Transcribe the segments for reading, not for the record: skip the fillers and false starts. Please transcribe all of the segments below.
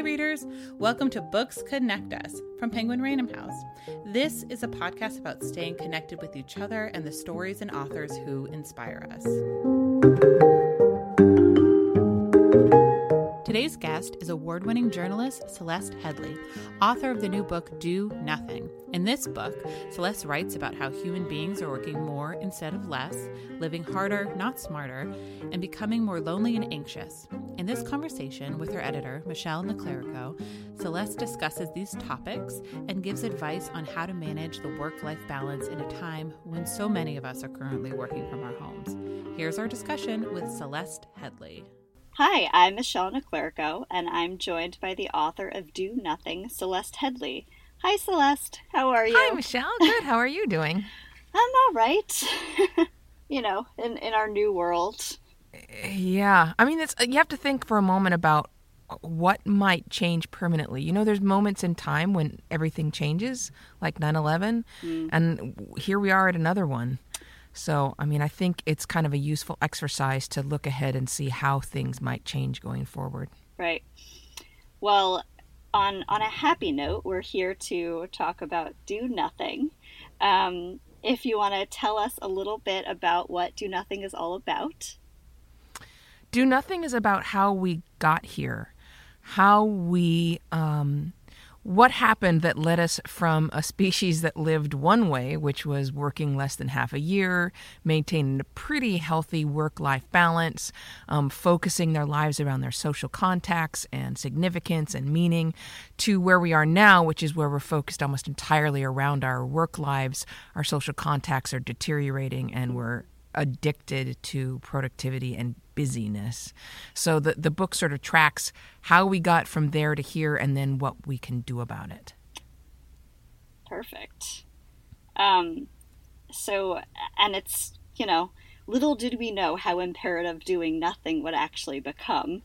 readers. Welcome to Books Connect Us from Penguin Random House. This is a podcast about staying connected with each other and the stories and authors who inspire us. Today's guest is award-winning journalist Celeste Headlee, author of the new book, Do Nothing. In this book, Celeste writes about how human beings are working more instead of less, living harder, not smarter, and becoming more lonely and anxious. In this conversation with her editor, Michelle Niclerico, Celeste discusses these topics and gives advice on how to manage the work-life balance in a time when so many of us are currently working from our homes. Here's our discussion with Celeste Headlee. Hi, I'm Michelle Niclerico, and I'm joined by the author of Do Nothing, Celeste Headlee. Hi, Celeste. How are you? Hi, Michelle. Good. How are you doing? I'm all right. In our new world. Yeah. I mean, you have to think for a moment about what might change permanently. You know, there's moments in time when everything changes, like 9/11, and here we are at another one. So, I mean, I think it's kind of a useful exercise to look ahead and see how things might change going forward. Right. Well, on a happy note, we're here to talk about Do Nothing. If you want to tell us a little bit about what Do Nothing is all about. Do Nothing is about how we got here, what happened that led us from a species that lived one way, which was working less than half a year, maintaining a pretty healthy work-life balance, focusing their lives around their social contacts and significance and meaning, to where we are now, which is where we're focused almost entirely around our work lives. Our social contacts are deteriorating and we're addicted to productivity and busyness. So the book sort of tracks how we got from there to here and then what we can do about it. Perfect. So it's, little did we know how imperative doing nothing would actually become.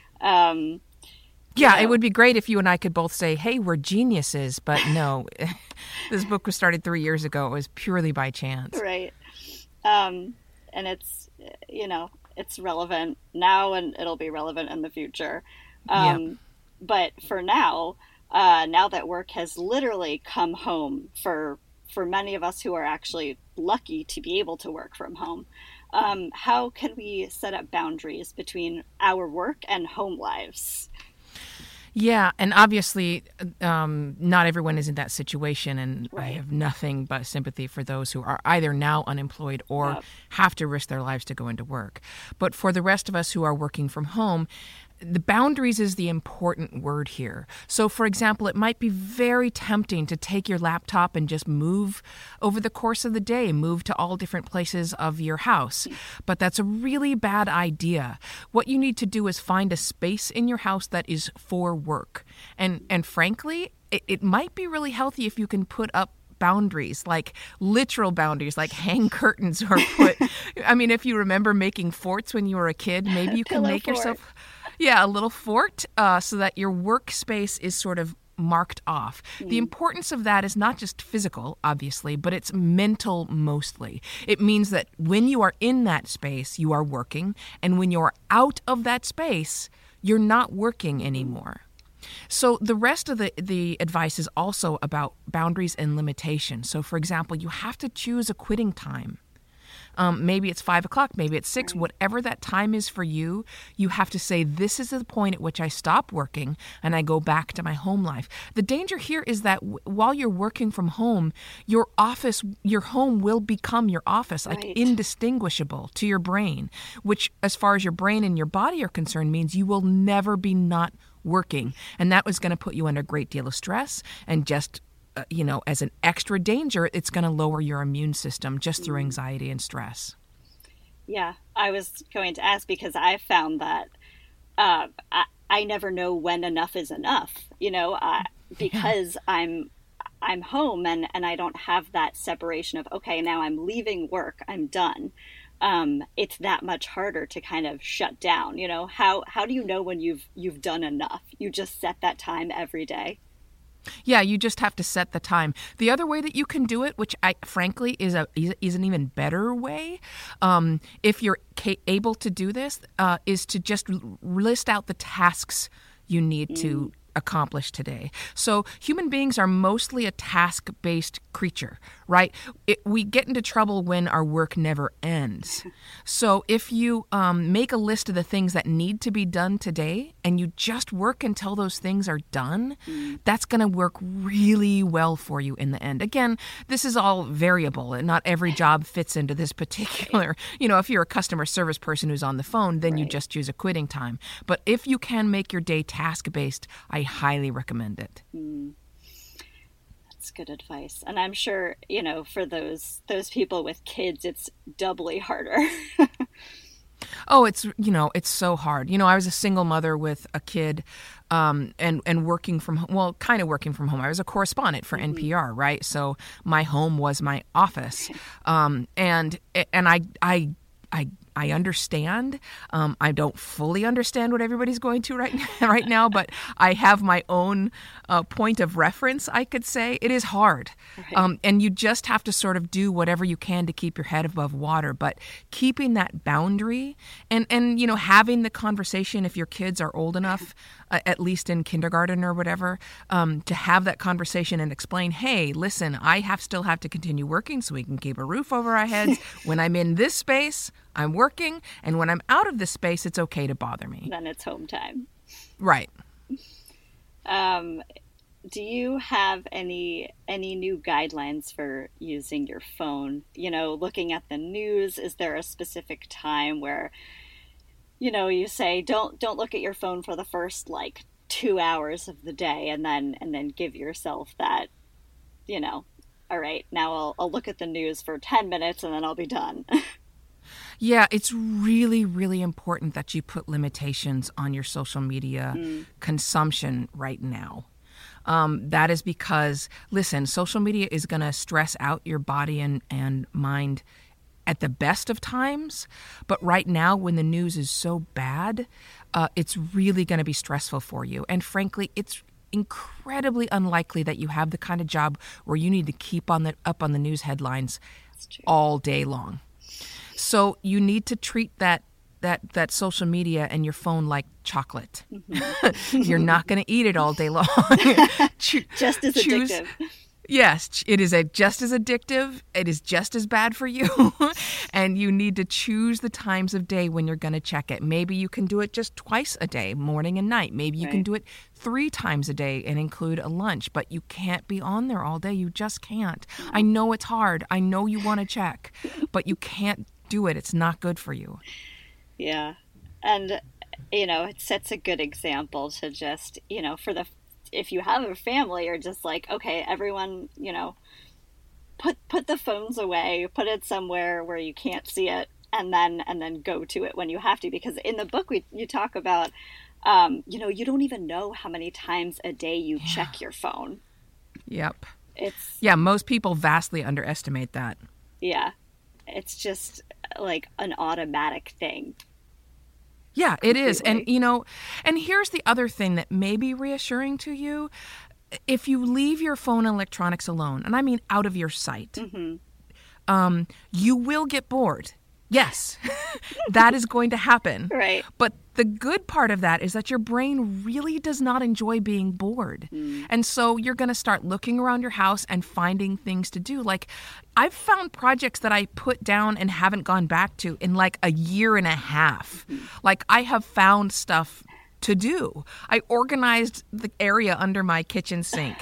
It would be great if you and I could both say, hey, we're geniuses, but no, this book was started 3 years ago. It was purely by chance. Right. And it's, it's relevant now and it'll be relevant in the future. But for now that work has literally come home for many of us who are actually lucky to be able to work from home, how can we set up boundaries between our work and home lives? Yeah, and obviously not everyone is in that situation, and right. I have nothing but sympathy for those who are either now unemployed or have to risk their lives to go into work. But for the rest of us who are working from home, the boundaries is the important word here. So, for example, it might be very tempting to take your laptop and just move over the course of the day, move to all different places of your house. But that's a really bad idea. What you need to do is find a space in your house that is for work. And frankly, it might be really healthy if you can put up boundaries, like literal boundaries, like hang curtains or if you remember making forts when you were a kid, maybe you can make yourself a little fort so that your workspace is sort of marked off. The importance of that is not just physical, obviously, but it's mental mostly. It means that when you are in that space, you are working, and when you're out of that space, you're not working anymore. So the rest of the advice is also about boundaries and limitations. So, for example, you have to choose a quitting time. Maybe it's 5 o'clock, maybe it's 6, whatever that time is for you, you have to say, this is the point at which I stop working and I go back to my home life. The danger here is that while you're working from home, your home will become your office, like indistinguishable to your brain, which as far as your brain and your body are concerned means you will never be not working. And that was going to put you under a great deal of stress and just as an extra danger, it's going to lower your immune system just through anxiety and stress. Yeah, I was going to ask because I found that I never know when enough is enough, because I'm home and I don't have that separation of, okay, now I'm leaving work, I'm done. It's that much harder to kind of shut down. How do you know when you've done enough? You just set that time every day. Yeah, you just have to set the time. The other way that you can do it, which frankly is an even better way, if you're able to do this, is to just list out the tasks you need to accomplish today. So human beings are mostly a task-based creature, right? We get into trouble when our work never ends. So if you make a list of the things that need to be done today and you just work until those things are done, that's going to work really well for you in the end. Again, this is all variable and not every job fits into this particular, if you're a customer service person who's on the phone, then you just choose a quitting time. But if you can make your day task-based, I highly recommend it. That's good advice. And I'm sure, for those people with kids, it's doubly harder. Oh, it's so hard. I was a single mother with a kid and working from home. Well, kind of working from home. I was a correspondent for NPR, right? So my home was my office. And I understand. I don't fully understand what everybody's going to right now, but I have my own point of reference, I could say. It is hard. Right. And you just have to sort of do whatever you can to keep your head above water. But keeping that boundary and having the conversation, if your kids are old enough, at least in kindergarten or whatever, to have that conversation and explain, hey, listen, I still have to continue working so we can keep a roof over our heads. When I'm in this space, I'm working, and when I'm out of this space, it's okay to bother me. Then it's home time. Right. Do you have any new guidelines for using your phone? Looking at the news, is there a specific time where, you say don't look at your phone for the first 2 hours of the day, and then give yourself that, all right, now I'll look at the news for 10 minutes and then I'll be done. Yeah, it's really, really important that you put limitations on your social media consumption right now. That is because, listen, social media is going to stress out your body and mind at the best of times. But right now, when the news is so bad, it's really going to be stressful for you. And frankly, it's incredibly unlikely that you have the kind of job where you need to keep up on the news headlines all day long. So you need to treat that social media and your phone like chocolate. Mm-hmm. You're not going to eat it all day long. Just as addictive. Yes, it is just as addictive. It is just as bad for you. And you need to choose the times of day when you're going to check it. Maybe you can do it just twice a day, morning and night. Maybe you can do it 3 times a day and include a lunch. But you can't be on there all day. You just can't. I know it's hard. I know you want to check. But you can't do it. It's not good for you. Yeah. And, it sets a good example to just, if you have a family, you're just like, okay, everyone, put the phones away, put it somewhere where you can't see it, and then go to it when you have to. Because in the book, you talk about, you don't even know how many times a day you check your phone. Yep. Most people vastly underestimate that. Yeah. It's just like an automatic thing. Yeah, it is. And, and here's the other thing that may be reassuring to you. If you leave your phone and electronics alone, and I mean out of your sight, you will get bored. Yes, that is going to happen. Right. But the good part of that is that your brain really does not enjoy being bored. And so you're going to start looking around your house and finding things to do. Like, I've found projects that I put down and haven't gone back to in like a year and a half. Like, I have found stuff to do. I organized the area under my kitchen sink.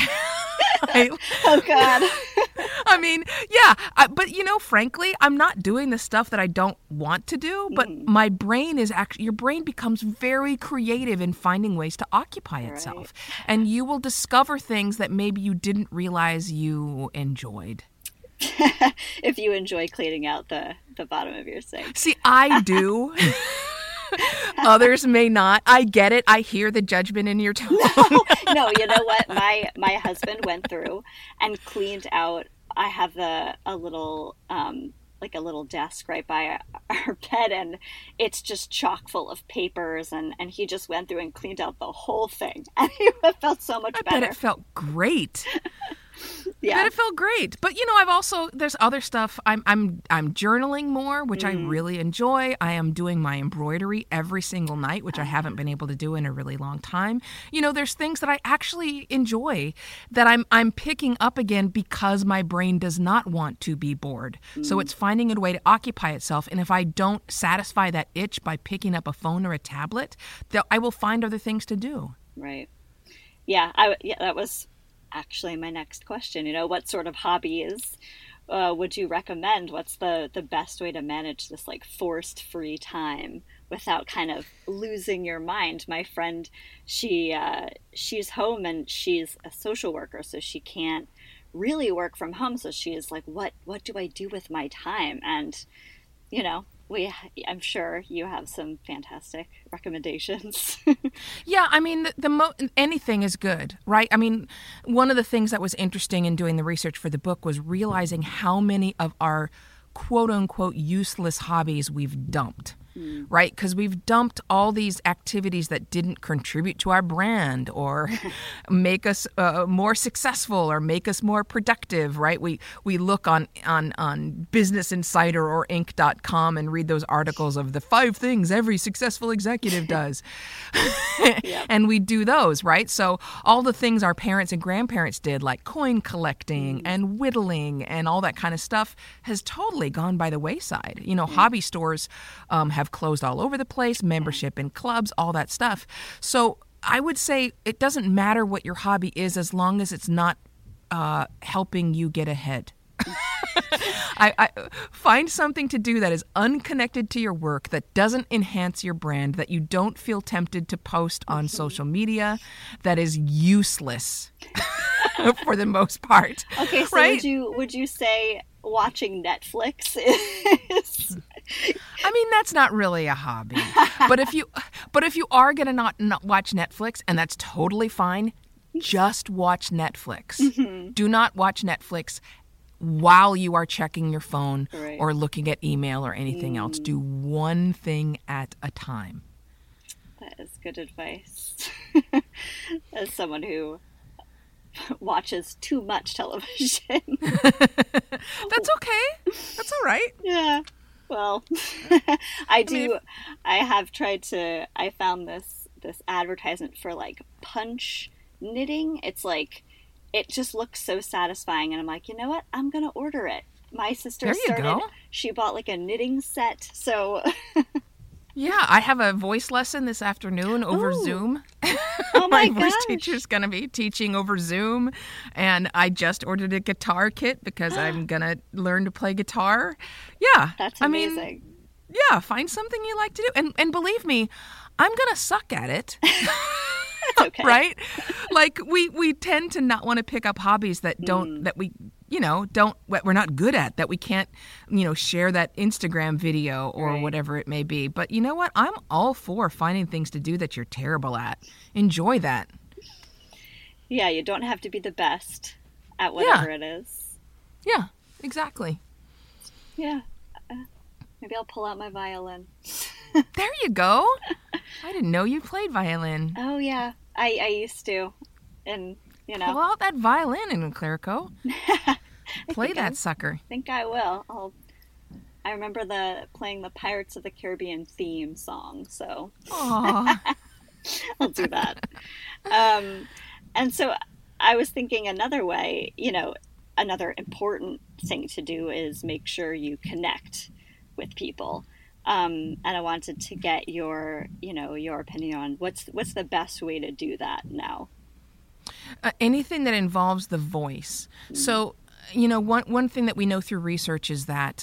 Oh, God. I mean, yeah, but frankly, I'm not doing the stuff that I don't want to do, but my brain is your brain becomes very creative in finding ways to occupy itself. Right. And you will discover things that maybe you didn't realize you enjoyed. If you enjoy cleaning out the bottom of your sink. See, I do. Others may not. I get it. I hear the judgment in your tone. No, you know what? My husband went through and cleaned out. I have a little desk right by our bed, and it's just chock full of papers, and he just went through and cleaned out the whole thing, and it felt so much better. I bet it felt great. Yeah. But it felt great. But there's other stuff. I'm journaling more, which I really enjoy. I am doing my embroidery every single night, which I haven't been able to do in a really long time. There's things that I actually enjoy that I'm picking up again because my brain does not want to be bored. So it's finding a way to occupy itself. And if I don't satisfy that itch by picking up a phone or a tablet, I will find other things to do. Right. Yeah. That was actually my next question. What sort of hobbies would you recommend? What's the best way to manage this like forced free time without kind of losing your mind? My friend, she's home and she's a social worker, so she can't really work from home. So she's like, what do I do with my time? And I'm sure you have some fantastic recommendations. Yeah, I mean, anything is good, right? I mean, one of the things that was interesting in doing the research for the book was realizing how many of our quote-unquote useless hobbies we've dumped. Right? Because we've dumped all these activities that didn't contribute to our brand or make us more successful or make us more productive, right? We look on Business Insider or Inc.com and read those articles of the 5 things every successful executive does. Yep. And we do those, right? So all the things our parents and grandparents did, like coin collecting and whittling and all that kind of stuff, has totally gone by the wayside. Hobby stores have closed all over the place, membership in clubs, all that stuff. So I would say it doesn't matter what your hobby is as long as it's not helping you get ahead. I find something to do that is unconnected to your work, that doesn't enhance your brand, that you don't feel tempted to post on social media, that is useless for the most part. Okay, so right? would you say watching Netflix is... I mean, that's not really a hobby. But if you are going to not watch Netflix, and that's totally fine, just watch Netflix. Mm-hmm. Do not watch Netflix while you are checking your phone or looking at email or anything else. Do one thing at a time. That is good advice. As someone who watches too much television. That's okay. That's all right. Yeah. Well, I found this advertisement for like Punch knitting. It's like, it just looks so satisfying. And I'm like, you know what? I'm going to order it. My sister she bought like a knitting set. So yeah, I have a voice lesson this afternoon over Zoom. Oh my voice teacher's going to be teaching over Zoom. And I just ordered a guitar kit because I'm going to learn to play guitar. Yeah. That's amazing. I mean, yeah, find something you like to do. And believe me, I'm going to suck at it. That's okay. Right? Like we tend to not want to pick up hobbies that we're not good at, that we can't, share that Instagram video or whatever it may be. But you know what? I'm all for finding things to do that you're terrible at. Enjoy that. Yeah, you don't have to be the best at whatever it is. Yeah, exactly. Yeah. Maybe I'll pull out my violin. There you go. I didn't know you played violin. Oh, yeah. I used to. And, pull out that violin in Clerico. Play that sucker. I think I will. I remember playing the Pirates of the Caribbean theme song, so I'll do that. And so I was thinking another way, another important thing to do is make sure you connect with people. And I wanted to get your opinion on what's the best way to do that now. Anything that involves the voice. Mm-hmm. So, one thing that we know through research is that,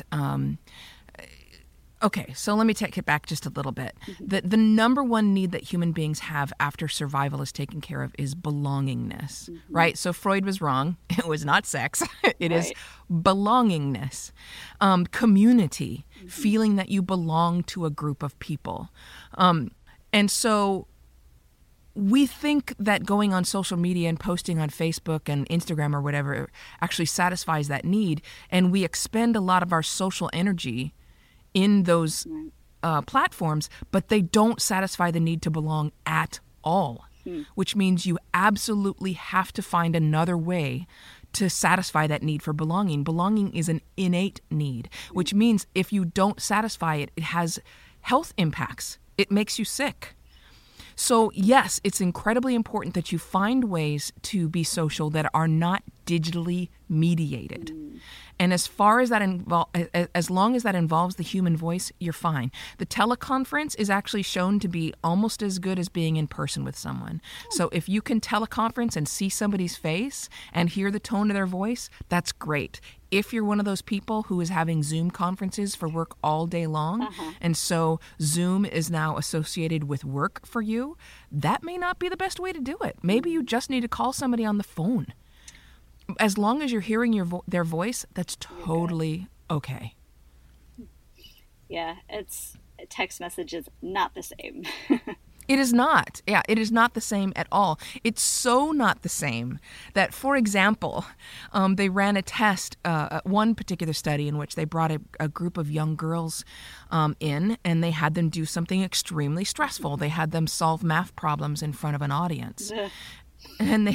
okay, so let me take it back just a little bit. Mm-hmm. The number one need that human beings have after survival is taken care of is belongingness, right? So Freud was wrong. It was not sex. It is belongingness, community, feeling that you belong to a group of people. And so we think that going on social media and posting on Facebook and Instagram or whatever actually satisfies that need. And we expend a lot of our social energy in those platforms, but they don't satisfy the need to belong at all, which means you absolutely have to find another way to satisfy that need for belonging. Belonging is an innate need, which means if you don't satisfy it, it has health impacts. It makes you sick. So yes, it's incredibly important that you find ways to be social that are not digitally mediated. And as far as that as long as that involves the human voice, you're fine. The teleconference is actually shown to be almost as good as being in person with someone. So if you can teleconference and see somebody's face and hear the tone of their voice, that's great. If you're one of those people who is having Zoom conferences for work all day long, and so Zoom is now associated with work for you, that may not be the best way to do it. Maybe you just need to call somebody on the phone. As long as you're hearing their voice, that's totally okay. Yeah, text message is not the same. It is not. Yeah, it is not the same at all. It's so not the same that, for example, they ran a test, one particular study in which they brought a group of young girls in, and they had them do something extremely stressful. They had them solve math problems in front of an audience. And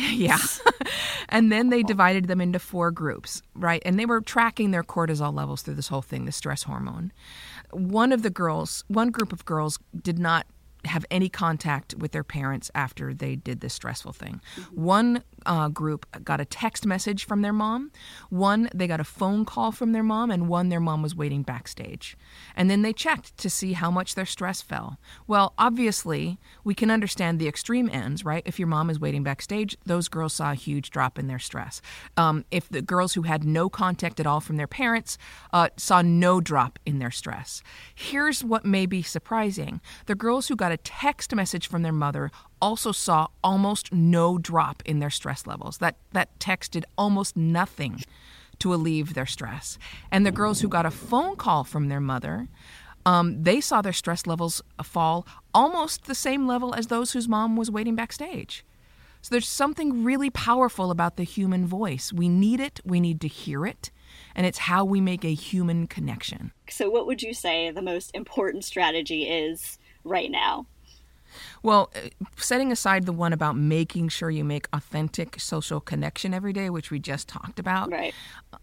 and then they divided them into 4 groups, right? And they were tracking their cortisol levels through this whole thing, the stress hormone. One group of girls did not have any contact with their parents after they did this stressful thing. One group got a text message from their mom. One, they got a phone call from their mom, and one, their mom was waiting backstage. And then they checked to see how much their stress fell. Well, obviously, we can understand the extreme ends, right? If your mom is waiting backstage, those girls saw a huge drop in their stress. If the girls who had no contact at all from their parents saw no drop in their stress. Here's what may be surprising. The girls who got a text message from their mother also saw almost no drop in their stress levels. That text did almost nothing to alleviate their stress. And the girls who got a phone call from their mother, they saw their stress levels fall almost the same level as those whose mom was waiting backstage. So there's something really powerful about the human voice. We need it. We need to hear it. And it's how we make a human connection. So what would you say the most important strategy is right now? Well, setting aside the one about making sure you make authentic social connection every day, which we just talked about, right.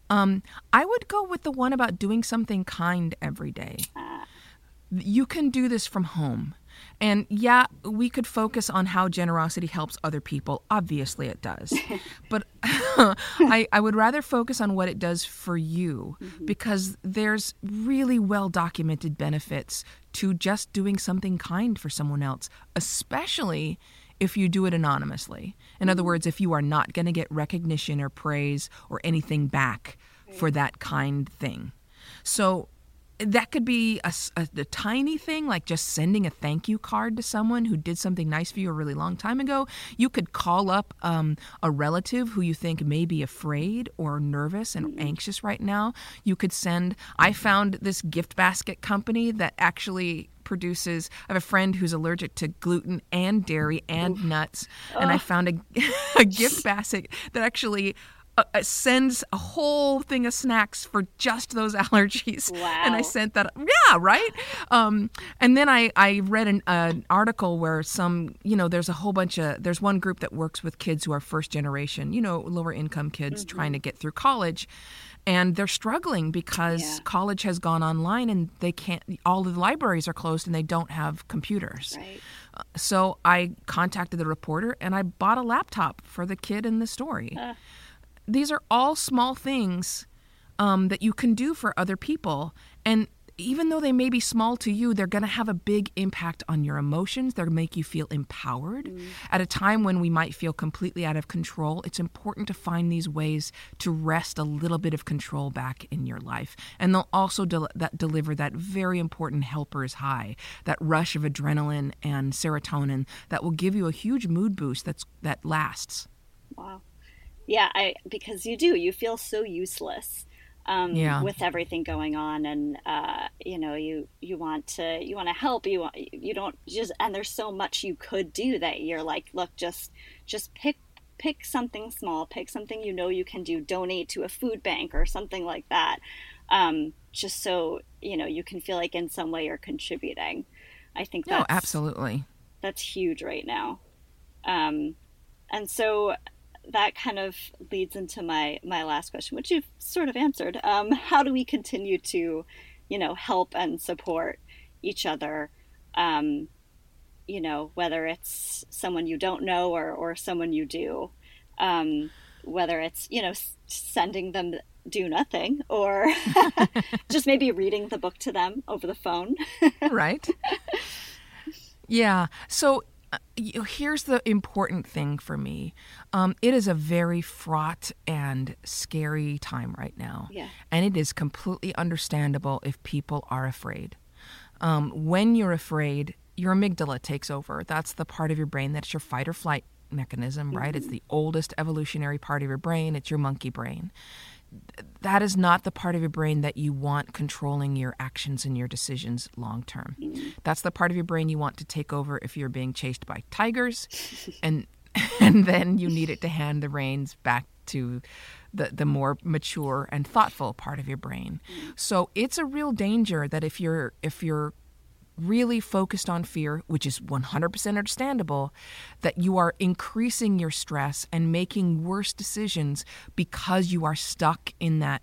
I would go with the one about doing something kind every day. You can do this from home. And yeah, we could focus on how generosity helps other people. Obviously it does. But I would rather focus on what it does for you, because there's really well-documented benefits to just doing something kind for someone else, especially if you do it anonymously. In other words, if you are not going to get recognition or praise or anything back for that kind thing. So that could be a tiny thing, like just sending a thank you card to someone who did something nice for you a really long time ago. You could call up a relative who you think may be afraid or nervous and anxious right now. You could I found this gift basket company that actually produces, I have a friend who's allergic to gluten and dairy and nuts, and I found a gift basket that actually sends a whole thing of snacks for just those allergies. Wow. And I sent that. Yeah, right? And then I read an article where there's one group that works with kids who are first generation, lower income kids trying to get through college. And they're struggling because college has gone online and all of the libraries are closed and they don't have computers. Right. So I contacted the reporter and I bought a laptop for the kid in the story. These are all small things that you can do for other people. And even though they may be small to you, they're going to have a big impact on your emotions. They're going to make you feel empowered. At a time when we might feel completely out of control, it's important to find these ways to wrest a little bit of control back in your life. And they'll also deliver that very important helper's high, that rush of adrenaline and serotonin that will give you a huge mood boost that lasts. Wow. Yeah, because you feel so useless with everything going on, and you want to help, you don't just, and there's so much you could do that you're like, look, just pick something small, pick something you can do, donate to a food bank or something like that, just so you can feel like in some way you're contributing. I think absolutely, that's huge right now, and so that kind of leads into my last question, which you've sort of answered. How do we continue to, help and support each other? Whether it's someone you don't know or someone you do, whether it's, sending them do nothing or just maybe reading the book to them over the phone. Right. Yeah. So here's the important thing for me. It is a very fraught and scary time right now. Yeah. And it is completely understandable if people are afraid. When you're afraid, your amygdala takes over. That's the part of your brain that's your fight or flight mechanism, right? Mm-hmm. It's the oldest evolutionary part of your brain. It's your monkey brain. That is not the part of your brain that you want controlling your actions and your decisions long term. Mm-hmm. That's the part of your brain you want to take over if you're being chased by tigers, and then you need it to hand the reins back to the more mature and thoughtful part of your brain. Mm-hmm. So it's a real danger that if you're really focused on fear, which is 100% understandable, that you are increasing your stress and making worse decisions because you are stuck in that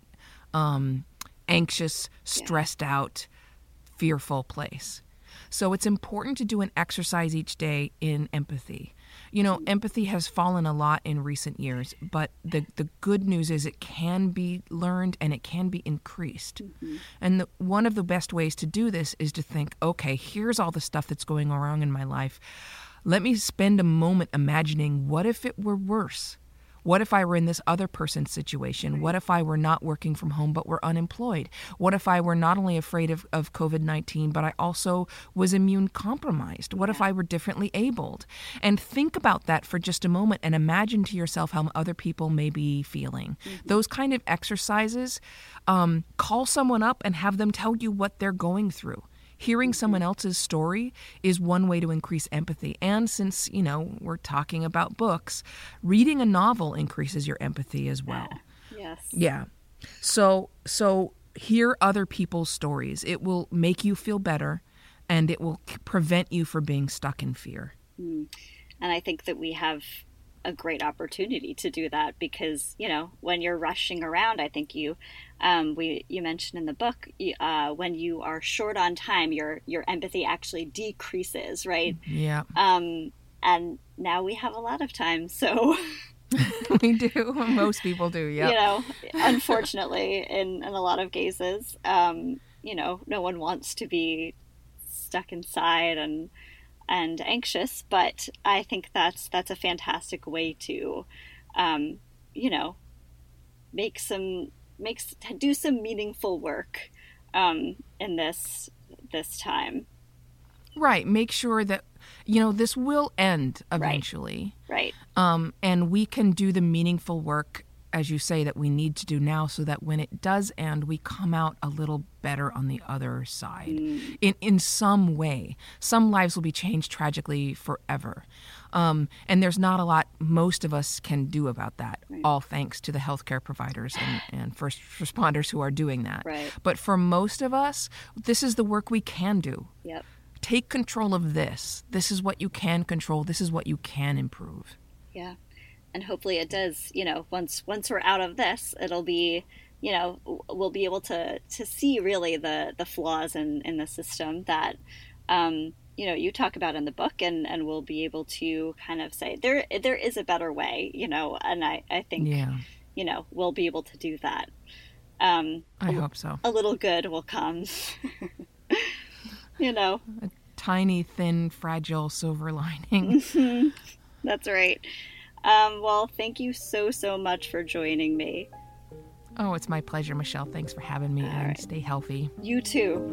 anxious, stressed out, fearful place. So it's important to do an exercise each day in empathy. Empathy has fallen a lot in recent years, but the good news is it can be learned and it can be increased. Mm-hmm. And one of the best ways to do this is to think, okay, here's all the stuff that's going wrong in my life. Let me spend a moment imagining, what if it were worse? What if I were in this other person's situation? Right. What if I were not working from home but were unemployed? What if I were not only afraid of COVID-19, but I also was immune compromised? What if I were differently abled? And think about that for just a moment and imagine to yourself how other people may be feeling. Mm-hmm. Those kind of exercises, call someone up and have them tell you what they're going through. Hearing someone else's story is one way to increase empathy. And since, we're talking about books, reading a novel increases your empathy as well. Yes. Yeah. So hear other people's stories. It will make you feel better, and it will prevent you from being stuck in fear. And I think that we have a great opportunity to do that because, when you're rushing around, I think you mentioned in the book, when you are short on time, your empathy actually decreases, right? Yeah. And now we have a lot of time, so we do. Most people do. Yeah. Unfortunately, in a lot of cases, no one wants to be stuck inside and anxious, but I think that's a fantastic way to, do some meaningful work in this time. Right. Make sure that, this will end eventually. Right. And we can do the meaningful work, as you say, that we need to do now so that when it does end, we come out a little better on the other side in some way. Some lives will be changed tragically forever. And there's not a lot most of us can do about that, all thanks to the healthcare providers and first responders who are doing that. Right. But for most of us, this is the work we can do. Yep. Take control of this. This is what you can control. This is what you can improve. Yeah. And hopefully it does, once we're out of this, it'll be, we'll be able to see really the flaws in the system that, you talk about in the book, and we'll be able to kind of say there is a better way, and I think, we'll be able to do that. I hope so. A little good will come, A tiny, thin, fragile silver lining. Mm-hmm. That's right. Well, thank you so much for joining me. Oh, it's my pleasure, Michelle. Thanks for having me, and right. Stay healthy. You too.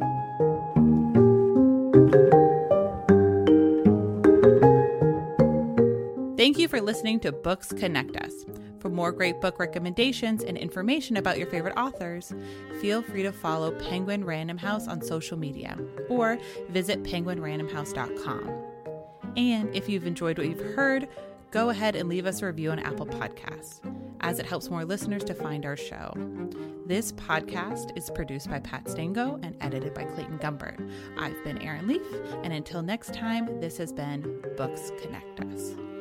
Thank you for listening to Books Connect Us. For more great book recommendations and information about your favorite authors, feel free to follow Penguin Random House on social media or visit penguinrandomhouse.com. And if you've enjoyed what you've heard, go ahead and leave us a review on Apple Podcasts, as it helps more listeners to find our show. This podcast is produced by Pat Stango and edited by Clayton Gumbert. I've been Erin Leaf, and until next time, this has been Books Connect Us.